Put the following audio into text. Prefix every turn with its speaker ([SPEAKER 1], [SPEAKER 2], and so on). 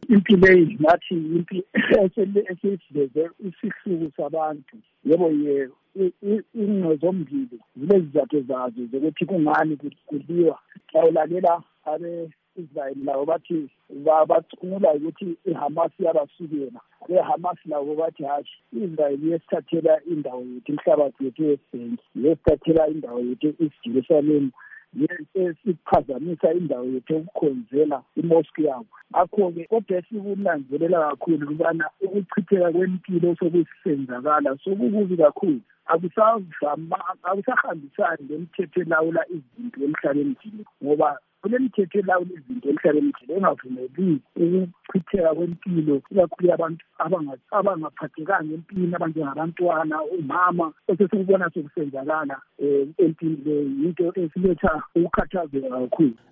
[SPEAKER 1] impilo nathi impi esiveze isihluku sabantu yebo ingqozombili zile zizathu zazo zokuthi kungani kuliwa awulalela Israel lawo bathi bacungula ukuthi iHamas yabasukela leHamas lawo bathi hashi Israel yesithathela indawo yethu inhlabathi yethu yesithathela indawo yethu eJerusalem yesiphazamisa indawo yethu ukukhonzela imosque yabo akho-ke kodwa sikunanzelela kakhulu ukubana ukuchitheka kwempilo sokusenzakala sokukubi kakhulu akusahambisani lemithetho elawula izinto emhlabeni jikelele ngoba kulemithetho elawula izinto emhlabeni jikelele engavumeli ukuchitheka kwempilo ikakhulu abantu abangaphathekanga empilweni abanjengabantwana umama esesikubona sokusenzakala empilweni yinto esiletha ukukhathazeka kakhulu.